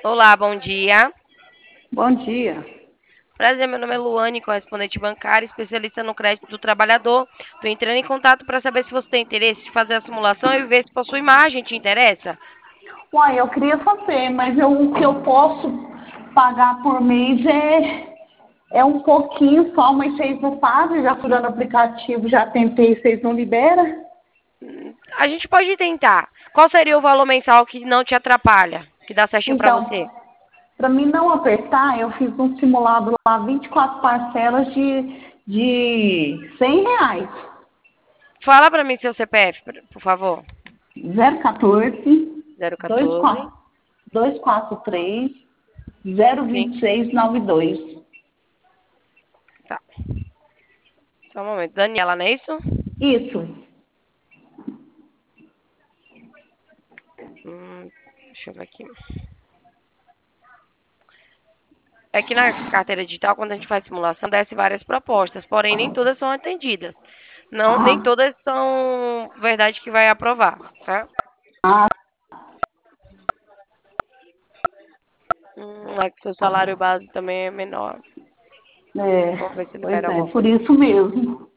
Olá, bom dia. Bom dia. Prazer, meu nome é Luane, correspondente bancária, especialista no crédito do trabalhador. Estou entrando em contato para saber se você tem interesse de fazer a simulação e ver se possui imagem, te interessa? Uai, eu queria fazer, mas o que eu posso pagar por mês é um pouquinho só, mas vocês não fazem, já fui lá no aplicativo, já tentei, vocês não liberam? A gente pode tentar. Qual seria o valor mensal que não te atrapalha, que dá certinho para Então, você? para mim não apertar, eu fiz um simulado lá, 24 parcelas de R$ 100. Fala para mim seu CPF, por favor. 014 014. 243 026 Sim, 92. tá. Só um momento. Daniela, não é isso? Isso. Deixa eu ver aqui. É que na carteira digital, quando a gente faz simulação, desce várias propostas, porém nem todas são atendidas. Não, nem Ah, todas são verdade que vai aprovar, tá? ah, É que seu salário base também é menor. Vamos ver se pois libera é, alguma por coisa. isso mesmo.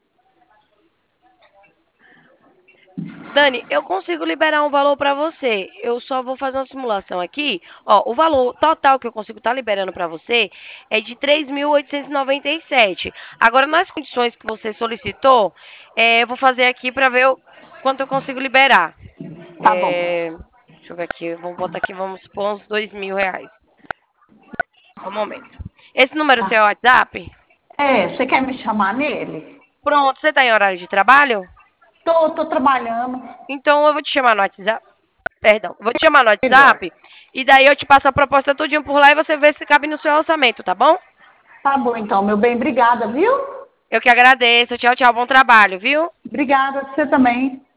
Dani, eu consigo liberar um valor para você. Eu só vou fazer uma simulação aqui. Ó, o valor total que eu consigo estar liberando para você é de 3.897. Agora, nas condições que você solicitou, eu vou fazer aqui para ver quanto eu consigo liberar. Tá bom. Deixa eu ver aqui. Vamos botar aqui, vamos supor, uns R$ 2.000. Só um momento. Esse número é o seu Tá. WhatsApp? Você quer me chamar nele? Pronto, você está em horário de trabalho? Tô trabalhando. Então eu vou te chamar no WhatsApp. Perdão, eu vou te chamar no Melhor. WhatsApp e daí eu te passo a proposta tudinho por lá e você vê se cabe no seu orçamento, tá bom? Tá bom, então, meu bem, obrigada, viu? Eu que agradeço. Tchau, tchau. Bom trabalho, viu? Obrigada, você também.